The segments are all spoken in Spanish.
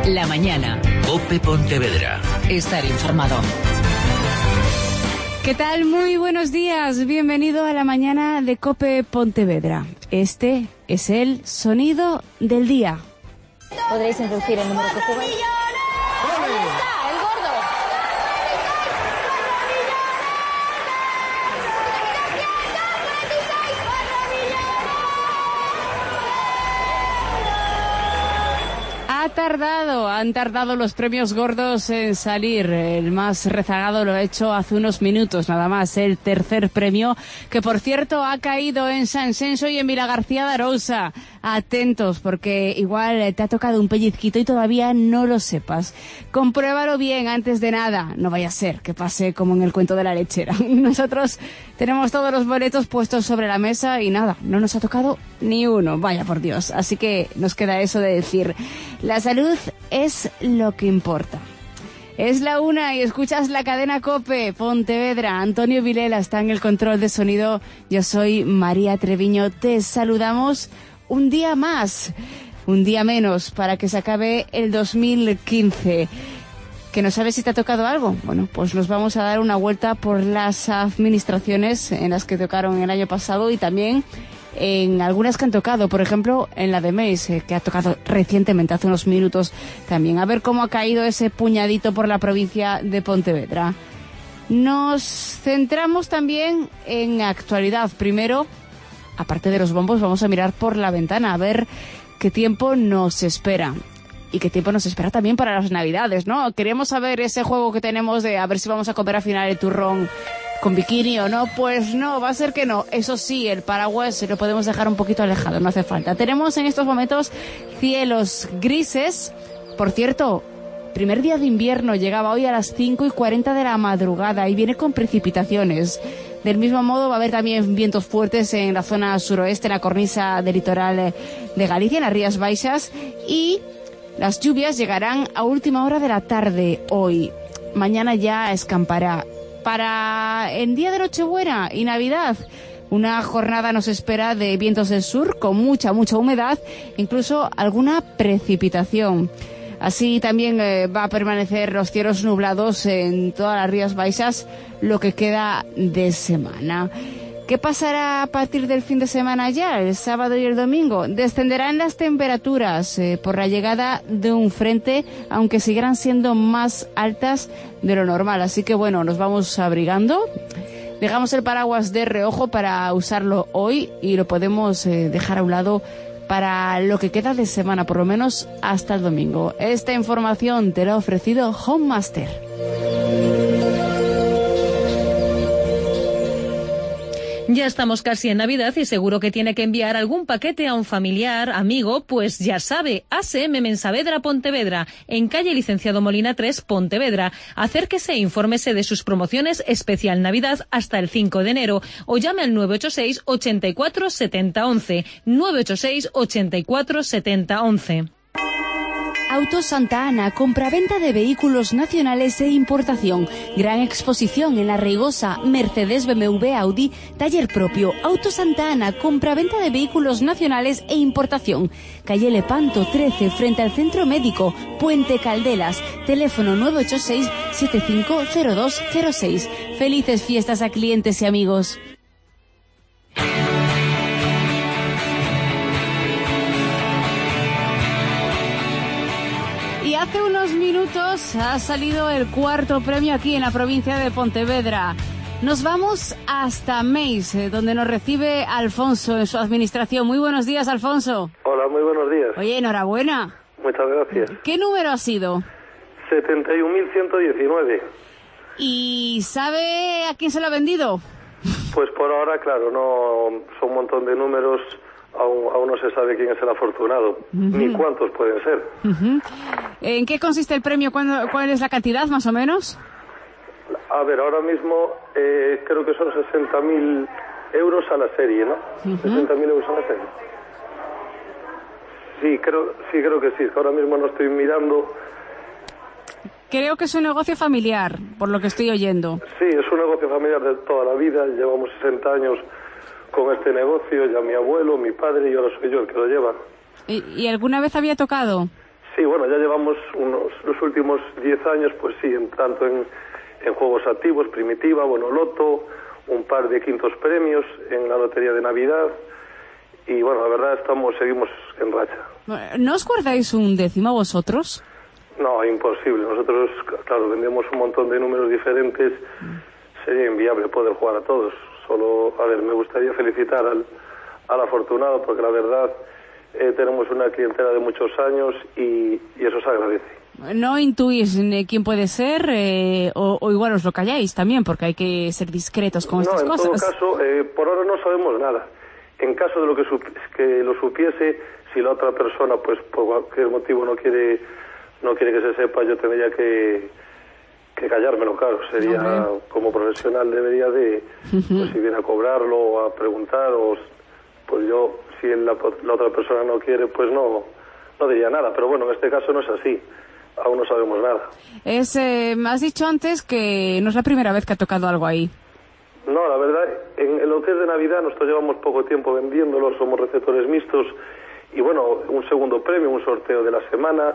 La mañana. COPE Pontevedra. Estar informado. ¿Qué tal? Muy buenos días. Bienvenido a la mañana de COPE Pontevedra. Este es el sonido del día. ¿Podréis introducir el número que jugáis? ¡Ahí está! ¡El gordo! Han tardado los premios gordos en salir. El más rezagado lo ha hecho hace unos minutos, nada más. El tercer premio, que por cierto ha caído en San Senso y en Vilagarcía de Arousa. Atentos, porque igual te ha tocado un pellizquito y todavía no lo sepas. Compruébalo bien antes de nada. No vaya a ser que pase como en el cuento de la lechera. Nosotros tenemos todos los boletos puestos sobre la mesa y nada, no nos ha tocado ni uno. Vaya por Dios. Así que nos queda eso de decir: la salud es lo que importa. Es la 1 y escuchas la cadena COPE Pontevedra. Antonio Vilela está en el control de sonido. Yo soy María Treviño. Te saludamos un día más, un día menos, para que se acabe el 2015. ¿Que no sabes si te ha tocado algo? Bueno, pues nos vamos a dar una vuelta por las administraciones en las que tocaron el año pasado y también en algunas que han tocado, por ejemplo, en la de Meis, que ha tocado recientemente, hace unos minutos también. A ver cómo ha caído ese puñadito por la provincia de Pontevedra. Nos centramos también en actualidad. Primero, aparte de los bombos, vamos a mirar por la ventana a ver qué tiempo nos espera. Y qué tiempo nos espera también para las Navidades, ¿no? Queremos saber ese juego que tenemos de a ver si vamos a comer al final el turrón con bikini o no. Pues no, va a ser que no. Eso sí, el paraguas lo podemos dejar un poquito alejado, no hace falta. Tenemos en estos momentos cielos grises. Por cierto, primer día de invierno llegaba hoy a las 5:40 de la madrugada y viene con precipitaciones. Del mismo modo va a haber también vientos fuertes en la zona suroeste, en la cornisa del litoral de Galicia, en las Rías Baixas, y las lluvias llegarán a última hora de la tarde hoy. Mañana ya escampará. Para el día de Nochebuena y Navidad, una jornada nos espera de vientos del sur con mucha humedad, incluso alguna precipitación. Así también va a permanecer los cielos nublados en todas las Rías Baixas lo que queda de semana. ¿Qué pasará a partir del fin de semana ya, el sábado y el domingo? Descenderán las temperaturas por la llegada de un frente, aunque seguirán siendo más altas de lo normal. Así que bueno, nos vamos abrigando. Dejamos el paraguas de reojo para usarlo hoy y lo podemos dejar a un lado para lo que queda de semana, por lo menos hasta el domingo. Esta información te la ha ofrecido Home Master. Ya estamos casi en Navidad y seguro que tiene que enviar algún paquete a un familiar, amigo, pues ya sabe, ASM Mensavedra Pontevedra, en calle Licenciado Molina 3, Pontevedra. Acérquese e infórmese de sus promociones especial Navidad hasta el 5 de enero o llame al 986 84 70 11, 986 84 70 11. Autos Santa Ana, compraventa de vehículos nacionales e importación. Gran exposición en La Reigosa, Mercedes, BMW, Audi, taller propio. Autos Santa Ana, compraventa de vehículos nacionales e importación. Calle Lepanto 13, frente al Centro Médico, Puente Caldelas. Teléfono 986 750206. Felices fiestas a clientes y amigos. Y hace unos minutos ha salido el cuarto premio aquí en la provincia de Pontevedra. Nos vamos hasta Meis, donde nos recibe Alfonso en su administración. Muy buenos días, Alfonso. Hola, muy buenos días. Oye, enhorabuena. Muchas gracias. ¿Qué número ha sido? 71.119. ¿Y sabe a quién se lo ha vendido? Pues por ahora, claro, no son un montón de números. Aún no se sabe quién es el afortunado, ni cuántos pueden ser. ¿En qué consiste el premio? ¿Cuál es la cantidad, más o menos? A ver, ahora mismo creo que son 60.000 euros a la serie, ¿no? 60.000 euros a la serie. Sí, creo que sí. Ahora mismo no estoy mirando. Creo que es un negocio familiar, por lo que estoy oyendo. Sí, es un negocio familiar de toda la vida. Llevamos 60 años con este negocio, ya mi abuelo, mi padre y ahora soy yo el que lo lleva. ¿Y alguna vez había tocado? Sí, bueno, ya llevamos los últimos 10 años, pues sí, tanto en juegos activos, primitiva, loto, un par de quintos premios en la lotería de Navidad, y bueno, la verdad seguimos en racha. ¿No os guardáis un décimo vosotros? No, imposible. Nosotros, claro, vendemos un montón de números diferentes, sería inviable poder jugar a todos. Solo, a ver, me gustaría felicitar al afortunado, porque la verdad tenemos una clientela de muchos años y eso se agradece. ¿No intuís quién puede ser o igual os lo calláis también, porque hay que ser discretos con estas cosas? No, en todo caso, por ahora no sabemos nada. En caso de que lo supiese, si la otra persona, pues por cualquier motivo no quiere que se sepa, yo tendría que callármelo, claro. Sería, como profesional, debería de, pues si viene a cobrarlo o a preguntar, pues yo, si la otra persona no quiere, pues no diría nada. Pero bueno, en este caso no es así. Aún no sabemos nada. Me has dicho antes que no es la primera vez que ha tocado algo ahí. No, la verdad, en lo que es de Navidad nosotros llevamos poco tiempo vendiéndolo, somos receptores mixtos, y bueno, un segundo premio, un sorteo de la semana,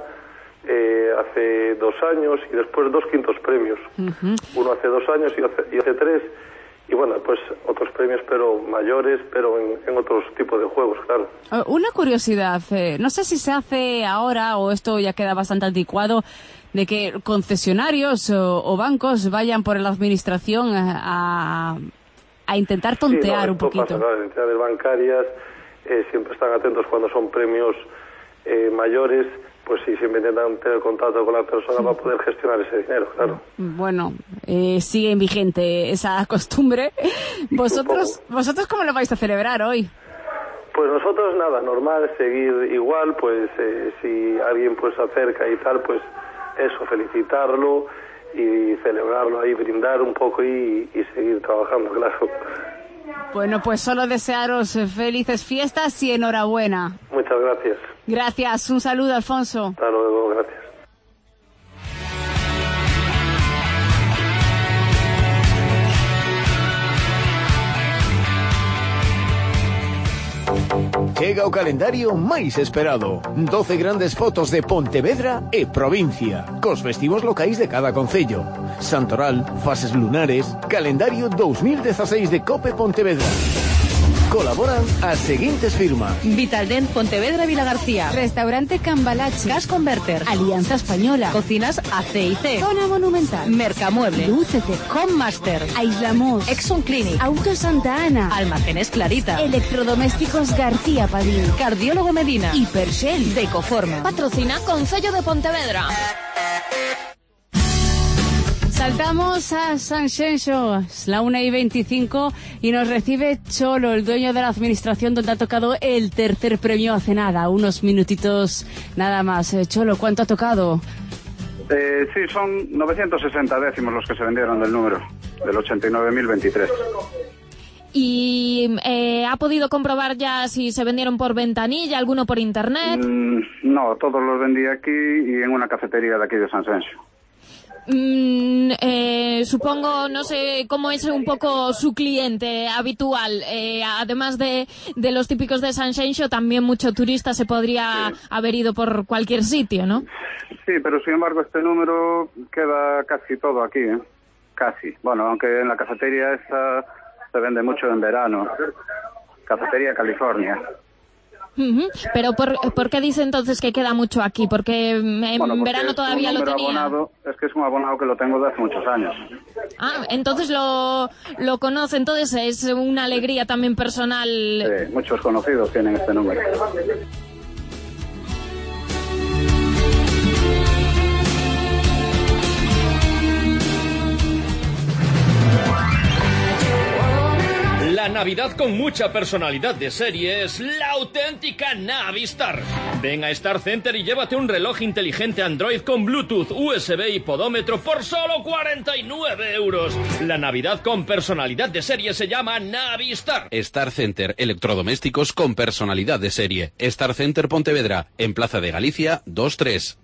hace 2 años, y después 2 quintos premios. Uno hace 2 años y hace 3, y bueno, pues otros premios, pero mayores, pero en otros tipos de juegos, claro. Una curiosidad, no sé si se hace ahora o esto ya queda bastante anticuado, de que concesionarios o bancos vayan por la administración a intentar tontear un poquito. Pasa, claro, las entidades bancarias siempre están atentos cuando son premios mayores, pues sí, siempre intentan tener contacto con la persona para poder gestionar ese dinero, claro. Bueno, sigue vigente esa costumbre. ¿Vosotros cómo lo vais a celebrar hoy? Pues nosotros nada, normal, seguir igual, pues si alguien pues se acerca y tal, pues eso, felicitarlo y celebrarlo ahí, brindar un poco y seguir trabajando, claro. Bueno, pues solo desearos felices fiestas y enhorabuena. Muchas gracias. Gracias, un saludo, Alfonso. Hasta luego, gracias. Chega o calendario máis esperado. 12 grandes fotos de Pontevedra e provincia, cos festivos locais de cada concello. Santoral, fases lunares, calendario 2016 de Cope Pontevedra. Colaboran as seguintes firmas: Vitaldent Pontevedra Vilagarcía, Restaurante Cambalache, Gas Converter, Alianza Española, Cocinas AC&C, Zona Monumental, Mercamueble, Lúcete, Homemaster, Aislamos, Exxon Clinic, Autos Santa Ana, Almacenes Clarita, Electrodomésticos García Padín, Cardiólogo Medina, Hipershell, Decoforma. Patrocina Concello de Pontevedra. Saltamos a Sanxenxo, es la 1:25 y nos recibe Cholo, el dueño de la administración, donde ha tocado el tercer premio hace nada, unos minutitos nada más. Cholo, ¿cuánto ha tocado? Sí, son 960 décimos los que se vendieron del número, del 89.023. ¿Y ha podido comprobar ya si se vendieron por ventanilla, alguno por internet? No, todos los vendí aquí y en una cafetería de aquí de Sanxenxo. Supongo, no sé cómo es un poco su cliente habitual, además de los típicos de Sanxenxo, también mucho turista se podría haber ido por cualquier sitio, ¿no? Sí, pero sin embargo este número queda casi todo aquí, casi. Bueno, aunque en la cafetería esta se vende mucho en verano, Cafetería California. Pero ¿por qué dice entonces que queda mucho aquí? Porque en verano todavía lo tenía. Abonado, es que es un abonado que lo tengo de hace muchos años. Ah, entonces lo conoce, entonces es una alegría también personal. Sí, muchos conocidos tienen este número. La Navidad con mucha personalidad de serie es la auténtica Navistar. Ven a Star Center y llévate un reloj inteligente Android con Bluetooth, USB y podómetro por solo 49 euros. La Navidad con personalidad de serie se llama Navistar. Star Center, electrodomésticos con personalidad de serie. Star Center Pontevedra, en Plaza de Galicia 2-3.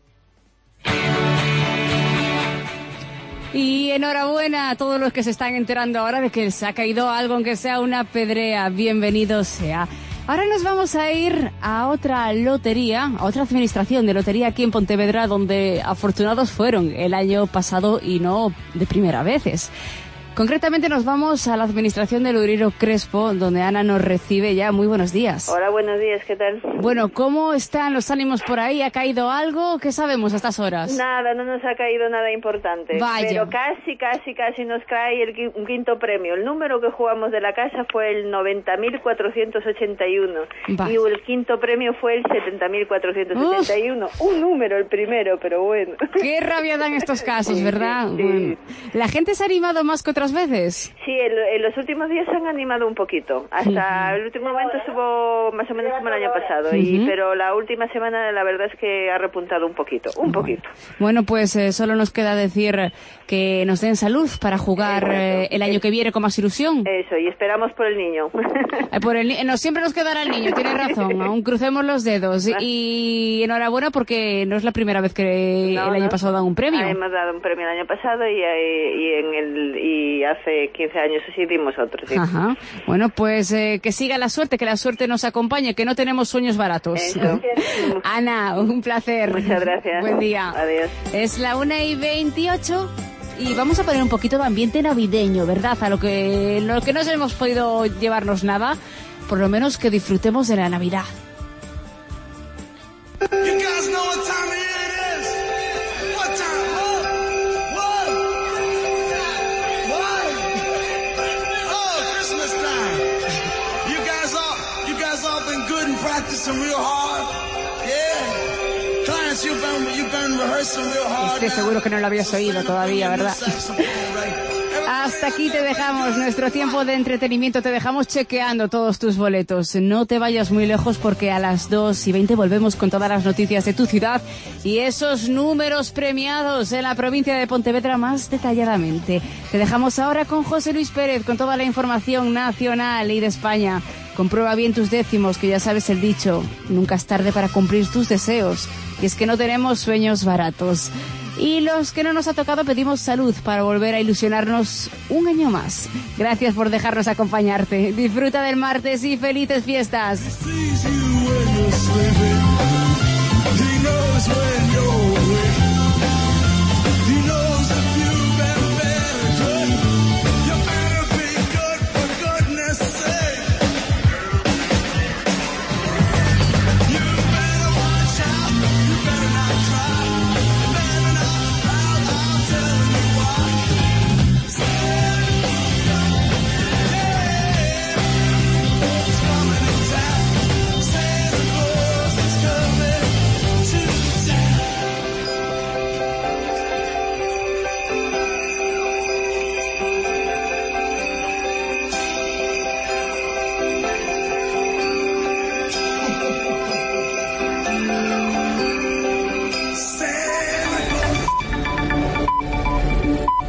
Y enhorabuena a todos los que se están enterando ahora de que se ha caído algo, aunque sea una pedrea. Bienvenido sea. Ahora nos vamos a ir a otra lotería, a otra administración de lotería aquí en Pontevedra, donde afortunados fueron el año pasado y no de primera vez. Concretamente nos vamos a la administración del Uriero Crespo, donde Ana nos recibe ya. Muy buenos días. Hola, buenos días, ¿qué tal? Bueno, ¿cómo están los ánimos por ahí? ¿Ha caído algo? ¿Qué sabemos a estas horas? Nada, no nos ha caído nada importante. Vaya. Pero casi nos cae un quinto premio. El número que jugamos de la casa fue el 90.481 y el quinto premio fue el 70.481. Un número el primero, pero bueno. Qué rabia dan estos casos, ¿verdad? Sí. Bueno. ¿La gente se ha animado más que otras veces? Sí, en los últimos días se han animado un poquito. Hasta el último momento estuvo más o menos como el año pasado, pero la última semana la verdad es que ha repuntado un poquito. Bueno, pues solo nos queda decir que nos den salud para jugar el año que viene con más ilusión. Eso, y esperamos por el niño. No, siempre nos quedará el niño, tiene razón, aún crucemos los dedos. Y enhorabuena porque no es la primera vez que el año pasado dan un premio. Hemos dado un premio el año pasado y hace 15 años así dimos otro. Sí. Ajá. Bueno, pues que siga la suerte, que la suerte nos acompañe, que no tenemos sueños baratos. Ana, un placer. Muchas gracias. Buen día. Adiós. Es la 1:28 y vamos a poner un poquito de ambiente navideño, ¿verdad? A lo que no hemos podido llevarnos nada, por lo menos que disfrutemos de la Navidad. Este seguro que no lo habías oído todavía, ¿verdad? Hasta aquí te dejamos nuestro tiempo de entretenimiento, te dejamos chequeando todos tus boletos. No te vayas muy lejos porque a las 2:20 volvemos con todas las noticias de tu ciudad y esos números premiados en la provincia de Pontevedra más detalladamente. Te dejamos ahora con José Luis Pérez con toda la información nacional y de España. Comprueba bien tus décimos, que ya sabes el dicho, nunca es tarde para cumplir tus deseos. Y es que no tenemos sueños baratos. Y los que no nos ha tocado pedimos salud para volver a ilusionarnos un año más. Gracias por dejarnos acompañarte. Disfruta del martes y felices fiestas.